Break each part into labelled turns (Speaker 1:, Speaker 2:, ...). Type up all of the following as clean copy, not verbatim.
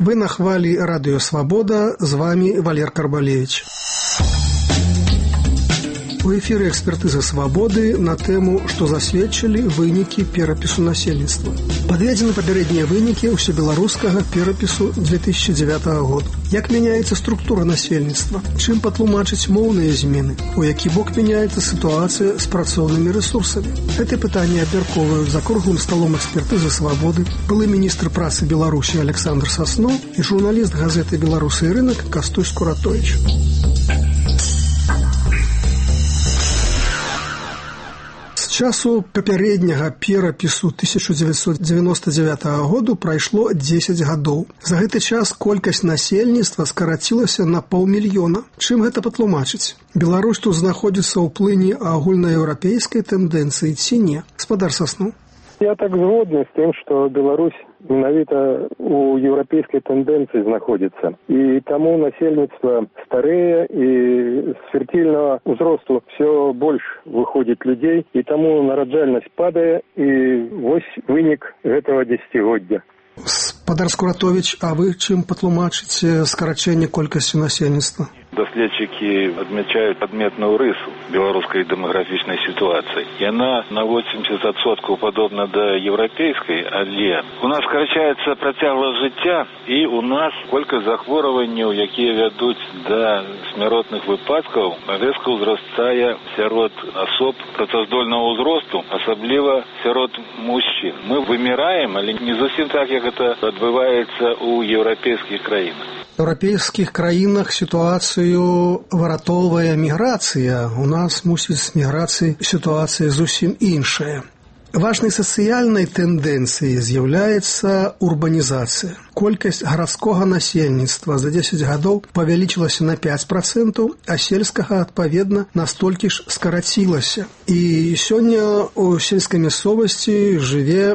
Speaker 1: Вы на хвалі Радыё Свабода, з вами Валер Карбалевич. У эфіры экспертызы «Свабоды» на тэму, што засведчылі вынікі перапісу насельніцтва. Падведзены папярэднія вынікі ўсебеларускага перапісу 2009 года. Як мяняецца структура насельніцтва? Чым патлумачыць моўныя змены? У які бок мяняецца сітуацыя з працоўнымі рэсурсамі? Гэтыя пытанні абмяркоўваюць за круглым сталом экспертызы «Свабоды» былы міністр працы Беларусі Александр Соснов і журналіст газеты «Беларусы і рынок» Кастусь Куратович. З часу папярэдняга перапісу 1999 году прайшло 10 гадоў. За гэты час колькасць насельніцтва скарацілася на 500 000. Чым гэта патлумачыць? Беларусь тут знаходзіцца ў плыні агульнаеўрапейскай тэндэнцыі ці не? Гаспадар Соснов.
Speaker 2: Я так згодны з тым, што Беларусь менавіта у еўрапейскай тэндэнцыі знаходзіцца. І таму насельніцтва старэе, і з фертильнага ўзросту все больш выходзіць людзей, і таму нараджальнасць падае, і вось вынік гэтага дзесяцігоддзя.
Speaker 1: Гаспадар Куратович, а вы чым патлумачыце скарачэнне колькасці насельніцтва?
Speaker 3: Даследчики отмечают адметную рысу белорусской демографичной ситуации. И она на 80% подобна до европейской, але у нас скарачаецца працягласць жыцця, і у нас колькасць захворванняў, якія вядуць да смяротных выпадкаў, рэзка ўзрастае сярод асоб працаздольнага ўзросту, асабліва сярод мужчын. Мы вымираем, але не зусім так, як это адбываецца ў еўрапейскіх краінах.
Speaker 1: В еўрапейскіх краінах сітуацыю выратоўвае міграцыя. У нас, мусіць, з міграцыяй сітуацыя зусім іншая. Важнай сацыяльнай тэндэнцыяй з'яўляецца урбанізацыя. Колькасць гарадскога насельніцтва за 10 гадоў павялічылася на 5%, а сельскага, адпаведна, настолькі ж скарацілася. І сёння ў сельскай мясцовасці жыве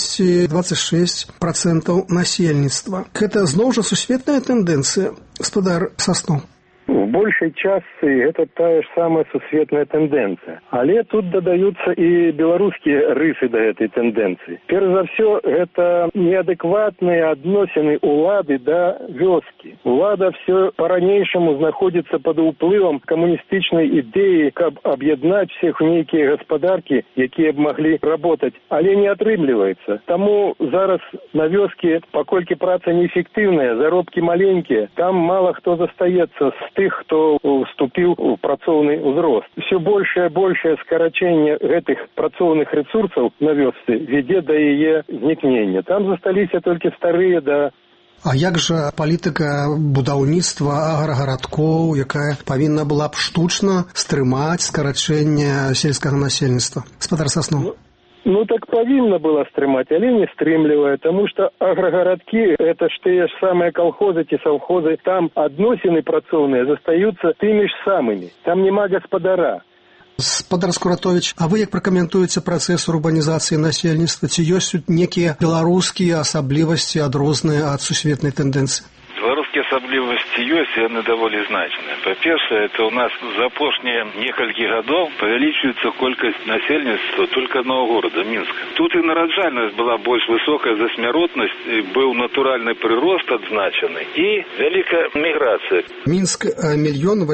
Speaker 1: 10-26% насельніцтва. Гэта зноў жа сусветная тэндэнцыя, гаспадар Соснов.
Speaker 2: В большей части это та же самая сусветная тенденция. Але тут додаются и белорусские рысы до этой тенденции. Перш за все, это неадекватные относины улады до вёски. Улада все по-ранейшему находится под уплывом коммунистичной идеи, как объединять всех в некие господарки, якія б могли работать. Але не отрымливается. Тому зараз на вёске, покольки праца неэффективная, заробки маленькие, там мало кто застаецца с тых, хто вступіў у працоўны ўзрост. Все большее скарачэнне гэтых працоўных ресурсаў на вёсцы вядзе да яе знікнення. Там засталіся толькі старыя да...
Speaker 1: А як жа палітыка будаўніцтва аграгарадкоў, якая павінна была б штучна стрымаць скарачэнне сельскага насельніцтва? Гаспадар Соснов.
Speaker 2: Ну так павінна была стрымаць, але не стрымлівае, таму што аграгарадкі, это ж тыя ж самыя калхозы ці саўхозы, там адносіны працоўныя застаюцца тымі ж самымі, там няма гаспадара.
Speaker 1: Гаспадар Куратович, а вы як пракаментуеце працэс урбанізацыі насельніцтва? Ці ёсць тут некія беларускія асаблівасці адрозныя ад сусветнай тэндэнцыі?
Speaker 3: Белорусские особливости есть, и они довольно значные. По-перше, это у нас за прошлые несколько годов увеличивается колькость насельництва только одного города, Минска. Тут и нараджальность была больше высокая за смяротность, был натуральный прирост отзначенный и великая миграция.
Speaker 1: Минск 1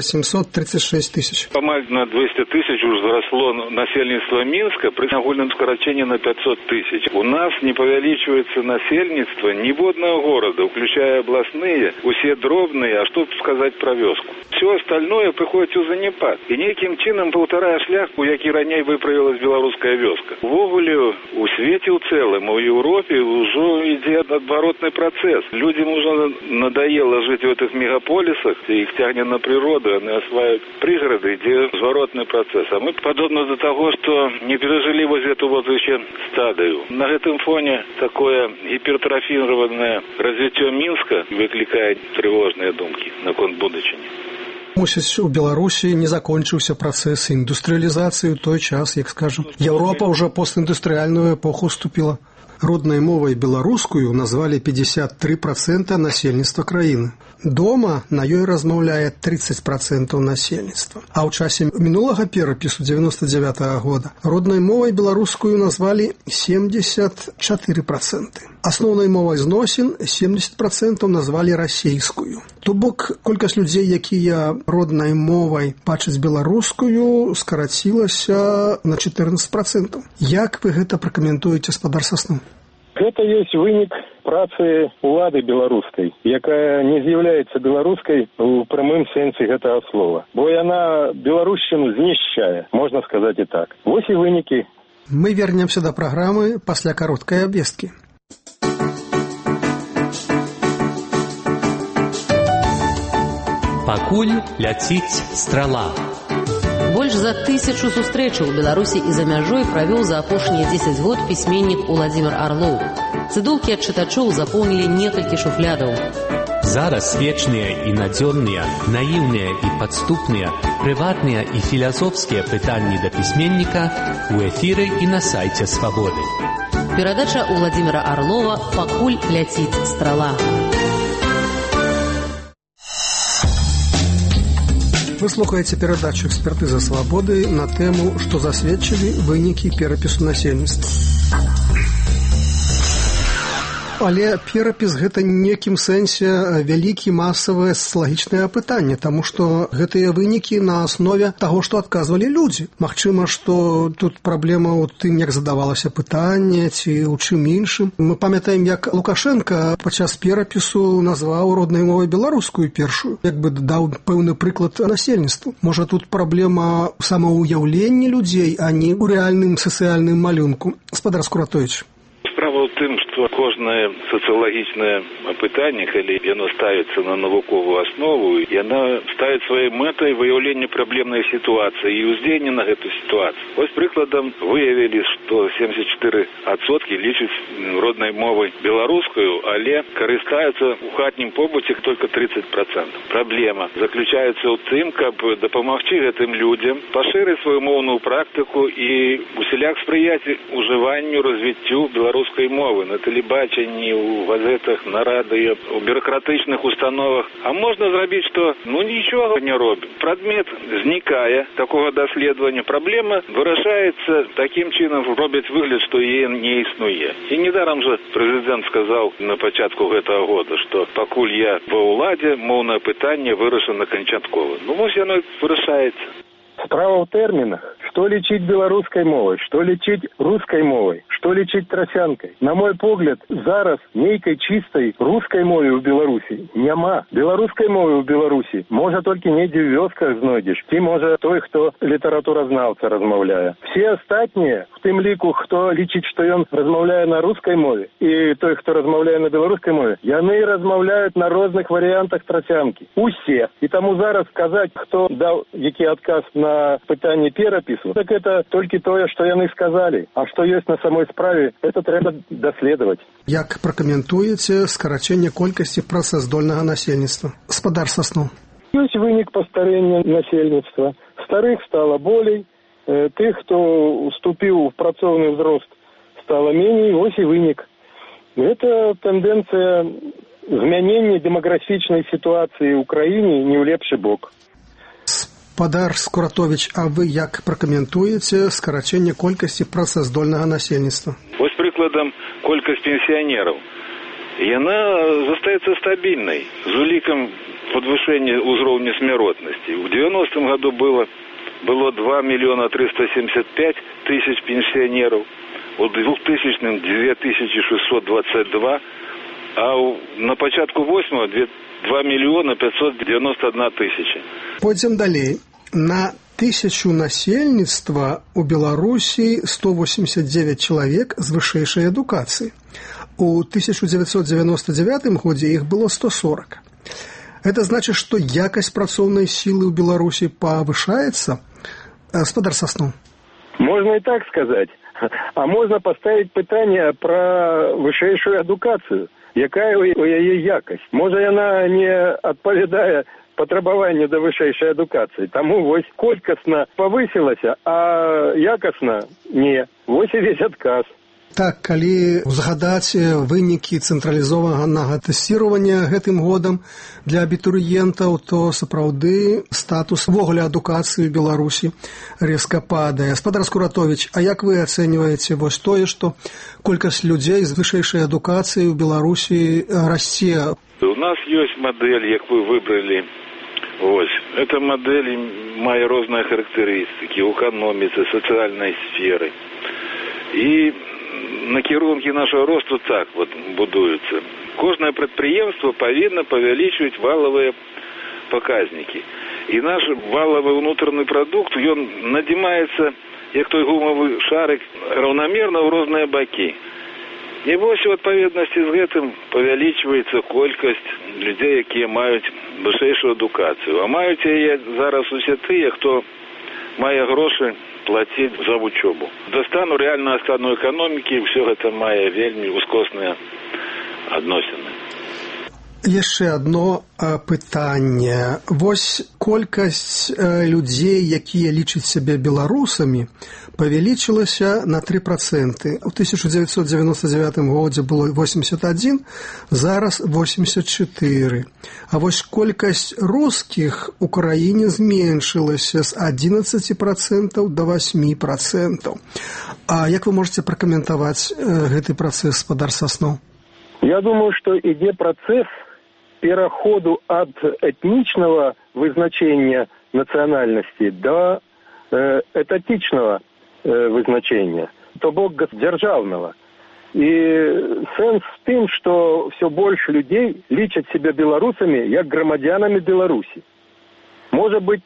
Speaker 1: 836 000.
Speaker 3: По-моему, на 200 000 уже взросло насельництво Минска при огульном скорочении на 500 000. У нас не увеличивается насельництво ни водного города, включая областные, усе дробные, а что сказать про вёску. Все остальное приходит у занепад. И неким чином полтора шляху, які раней выправилась белорусская вёска. Ввогуле у свете у целом, у Европе уже идет отворотный процесс. Людям уже надоело жить в этих мегаполисах, их тянет на природу, они осваивают пригороды, где разворотный процесс. А мы подобно до того, что не пережили вот эту вот еще стадию. На этом фоне такое гипертрофированное развитие Минска выкликает тревожные думки наконт будучыні.
Speaker 1: Мусіць, у Беларусі не закончыўся працэс індустрыялізацыі ў той час, як скажам. Еўропа ўжо постіндустрыяльную эпоху вступіла. Роднай мовай беларускую назвалі 53% насельніцтва краіны. Дома на ёй размаўляе 30% насельніцтва. А ў часе мінулага перапісу 99-го года роднай мовай беларускую назвалі 74%. Асноўнай мовай зносін 70% назвалі расейскую. То бок колькасць людзей, якія роднай мовай бачаць беларускую, скарацілася на 14%. Як вы гэта пракаментуеце, спадар Саснуў?
Speaker 2: Гэта ёсць вынік працы улады беларускай, якая не з'яўляецца беларускай у прамым сэнсе гэтага слова. Бо яна беларушчыну знішчае, можна сказаць і так. Вось і вынікі.
Speaker 1: Мы вернемся да праграмы пасля кароткай абвесткі.
Speaker 4: Пакуль ляціць страла.
Speaker 5: Больш за 1000 сустрэчаў у Беларусі і за мяжой правёў за апошнія 10 год пісьменнік Уладзімір Арлоў. Цыдулкі ад чытачоў запоўнілі некалькі шуфлядаў.
Speaker 4: Зараз вечныя і надзённыя, наіўныя і падступныя, прыватныя і філасофскія пытанні да пісьменніка ў эфіры і на сайце Свабоды.
Speaker 5: Перадача Уладзіміра Арлова «Пакуль ляціць страла».
Speaker 1: Вы слухаеце перадачу «Экспертыза свабоды» на тэму, што засведчылі вынікі перапісу насельніцтва. Але перапіс гэта некім сэнсе вялікі масавае сацыялагічнае апытанне, таму што гэтыя вынікі на аснове таго, што адказвалі людзі. Магчыма, што тут праблема ў тым, як задавалася пытанне, ці ў чым іншым. Мы памятаем, як Лукашенка падчас перапісу назваў роднай мовай беларускую першую, як бы даў пэўны прыклад насельніцтву. Можа, тут праблема ў самаўяўленні людзей, а не ў рэальным сацыяльным малюнку. Спадар Скуратович.
Speaker 3: Справа ў тым, што кожнае сацыялагічнае апытанне, калі яно ставіцца на навуковую аснову, яна ставіць сваёй мэтай выяўленне праблемнай сітуацыі і ўздзеянне на гэту сітуацыю. Вось прыкладам выявілі, што 74% лічаць роднай мовай беларускую, але карыстаюцца ў хатнім побыце толькі 30%. Праблема заключаецца ў тым, каб дапамагчы гэтым людзям пашырыць сваю моўную практыку і усяляк спрыяць ужыванню, развіццю беларускай мовы на тэлебачанні, у газетах, на радыё, у бюракратычных установах. А можна зрабіць, што нічога не робім. Прадмет знікае такога даследавання. Праблема вырашаецца такім чынам, робяць выгляд, што яе не існуе. І недарам жа прэзідэнт сказаў на пачатку гэтага года, што пакуль я ва ўладзе, моўнае пытанне вырашана канчаткова. Ну вось яно вырашаецца.
Speaker 2: Справа ў тэрмінах. Што лічыць беларускай мовай, што лічыць рускай мовай, што лічыць трасянкай. На мой погляд, зараз нейкай чыстай рускай мовы ў Беларусі няма. Беларускай мовы ў Беларусі можа толькі недзе ў вёсках знойдзеш, ці можа той, хто літаратуразнаўца размаўляе. Все астатнія, в тым ліку, хто лічыць, што ён размаўляе на рускай мове, і той, хто размаўляе на беларускай мове, яны размаўляюць на розных варыянтах трасянкі. Усе. І таму зараз сказаць, хто даў які адказ на пытанне перапісу, так это толькі тое, што яны сказалі. А што ёсць на самой справе, это трэба даследаваць.
Speaker 1: Як пракаментуеце скарачэнне колькасці працаздольнага насельніцтва? Спадар Саснуў.
Speaker 2: Ёсць вынік пастарэння насельніцтва. Старых стала болей, тых, хто уступіў у працоўны ўзрост, стала меней, вось і вынік. Гэта тэндэнцыя змянення дэмаграфічнай сітуацыі ў краіне не ў лепшы бок.
Speaker 1: Спадар Скуратович, а вы як пракаментуеце скарачэнне колькасці працаздольнага насельніцтва?
Speaker 3: Вось прыкладам колькасць пенсіянераў. Яна застаецца стабільнай з улікам падвышэння ўзроўня смяротнасці. У 90-м году было 2 миллиона 375 тысяч пенсіянераў, у 2000-м 2622, а на пачатку 8-го 2 миллиона 591 тысяча.
Speaker 1: Пойдзем далей. На 1000 насельніцтва у Беларусі 189 чалавек з вышэйшай адукацыі. У 1999 годзе іх было 140. Это значит, што якасць працоўнай сілы ў Беларусі павышаецца? Спадар Саснуў.
Speaker 2: Можно и так сказать. А можно поставить пытанне пра вышэйшую адукацыю. Якая у яе якасць? Можа, яна не адпавядае патрабаванню да вышэйшай адукацыі. Таму вось колькасна павысілася, а якасна не. Вось і весь адказ.
Speaker 1: Так, калі узгадаць вынікі цэнтралізованага тэсціравання гэтым годам для абітурыентаў, то сапраўды статус увогуле адукацыі ў Беларусі резка падае. Спадар Скуратовіч, а як вы ацэньваеце вось тое, што колькасць людзей з вышэйшай адукацыяй у Беларусі расце?
Speaker 3: У нас ёсць мадэль, як вы выбралі. Вось. Эта мадэль мае розныя характарыстыкі ў эканоміцы, сацыяльнай сферы. І накірункі нашого росту так вот будуюцца. Кожнае прадпрыемства павінна павялічваць валавыя паказнікі. І наш валавы ўнутраны прадукт, ён надзімаецца, як той гумавы шарик, раўнамерна ў розныя бакі. І вось у адпаведнасці з гэтым павялічваецца колькасць людзей, якія маюць вышэйшую адукацыю. А маюць яе зараз усе тыя, хто мае грошы плаціць за вучобу. Да стану рэальнага стану эканомікі ўсё гэта мае вельмі ускосныя адносіны.
Speaker 1: Яшчэ адно пытанне. Вось колькасць людзей, якія лічаць сябе беларусамі, павялічылася на 3%. У 1999 годзе было 81, зараз 84. А вось колькасць рускіх у краіне зменшылася з 11% до 8%. А як вы можете пракаментаваць гэты працэс, спадар Сасноў?
Speaker 2: Я думаю, что ідзе працэс пераходу ад этнічнага вызначення нацыянальнасці да этатычнага вызначення, то бок дзяржаўнага. І сэнс в тым, што ўсё больш людзей лічаць себе беларусамі як грамадзянамі Беларусі. Можа быць,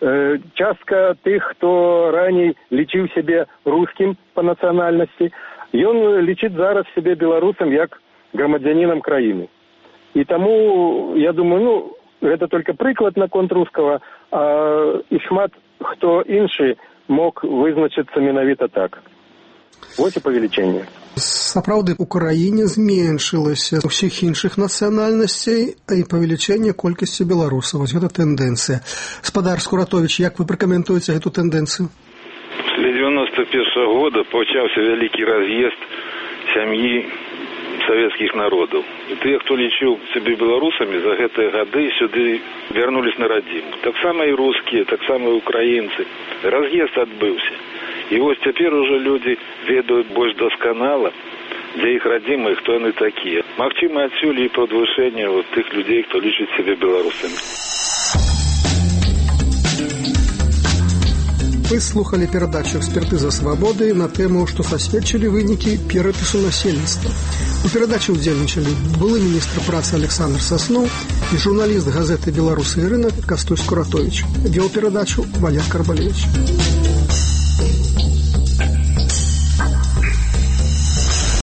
Speaker 2: частка тых, хто раней лічыў сябе рускім па нацыянальнасці, ён лічыць зараз сябе беларусам як грамадзянінам краіны. І таму, я думаю, гэта толькі прыклад наконт рускага, а і шмат хто іншы мог вызначыцца менавіта так. Вось і павелічэнне.
Speaker 1: Сапраўды, у краіне зменшылася ўсіх іншых нацыянальнасцей і павелічэнне колькасці беларусаў. Вось гэта тэндэнцыя. Спадар Скуратовіч, як вы пракаментуеце гэту тэндэнцыю?
Speaker 3: Пасля 91 года пачаўся вялікі раз'езд сям'і савецкіх народаў. І тыя, хто лічыў сябе беларусамі, за гэтыя гады сюды вярнулись на радзіму. Таксама і рускія, таксама і украінцы. Раз'езд адбыўся. І вось цяпер ужо людзі ведаюць больш дасканала, для іх радзімы, хто яны такія. Магчыма, адсюль і падвышэнне тых людзей, хто лічыць сябе беларусамі.
Speaker 1: Вы слухали перадачу «Экспертыза свабоды» на тэму, што засведчылі вынікі перапісу насельніцтва. У перадачы ўдзельнічалі былы міністр працы Александр Сасноў і журналіст газеты «Беларусы і рынок» Кастусь Скуратовіч. Вёў перадачу Валер Карбалевич.